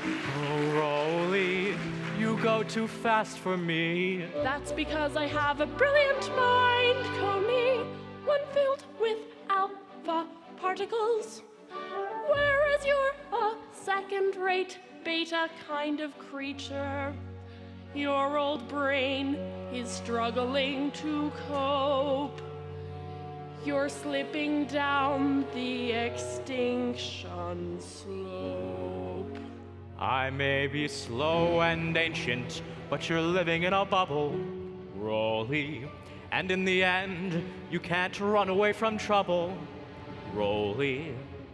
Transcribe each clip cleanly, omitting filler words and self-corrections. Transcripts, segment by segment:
Oh, Rolly, you go too fast for me. That's because I have a brilliant mind, Coney, one filled with alpha particles. Whereas you're a second-rate beta kind of creature. Your old brain is struggling to cope. You're slipping down the extinction slope. I may be slow and ancient, but you're living in a bubble, Rolly. And in the end, you can't run away from trouble, Rolly.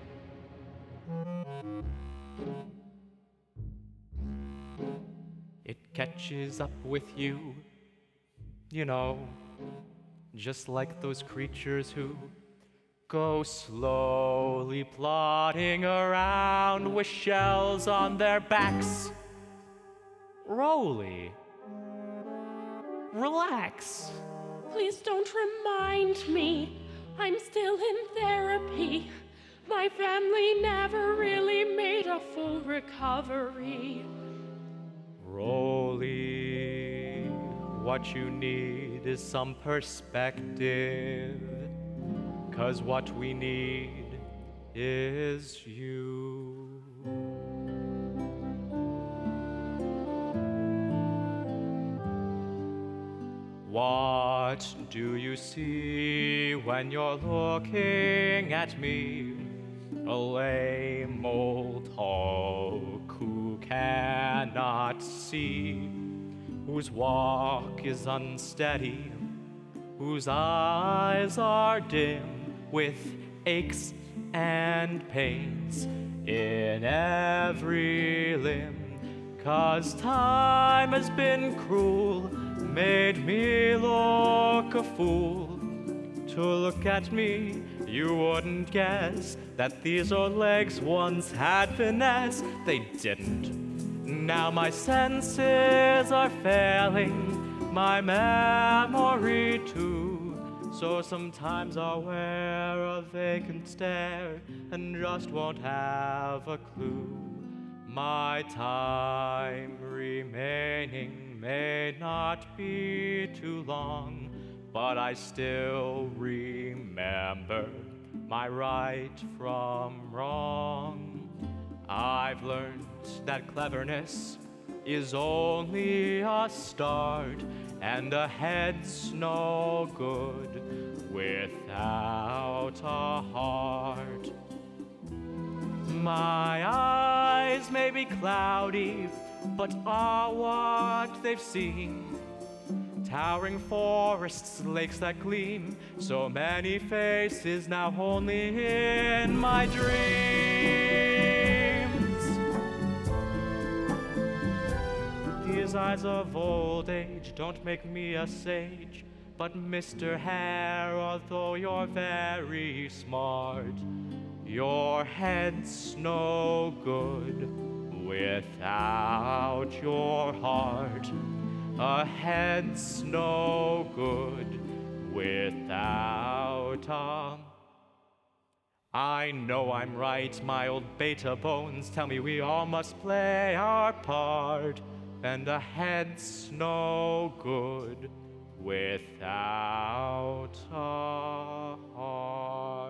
It catches up with you, you know, just like those creatures who go slowly plodding around with shells on their backs. Rolly, relax. Please don't remind me. I'm still in therapy. My family never really made a full recovery. Rolly, what you need is some perspective. 'Cause what we need is you. What do you see when you're looking at me? A lame old hulk who cannot see, whose walk is unsteady, whose eyes are dim with aches and pains in every limb. 'Cause time has been cruel, made me look a fool. To look at me, you wouldn't guess that these old legs once had finesse. They didn't. Now my senses are failing, my memory too. So sometimes I'll wear a vacant stare and just won't have a clue. My time remaining may not be too long, but I still remember my right from wrong. I've learned that cleverness is only a start, and a head's no good without a heart. My eyes may be cloudy, but are what they've seen. Towering forests, lakes that gleam, so many faces now only in my dreams. These eyes of old age don't make me a sage, but Mr. Hare, although you're very smart, your head's no good without your heart. A head's no good without a... I know I'm right, my old beta bones tell me we all must play our part. And a head's no good without a heart.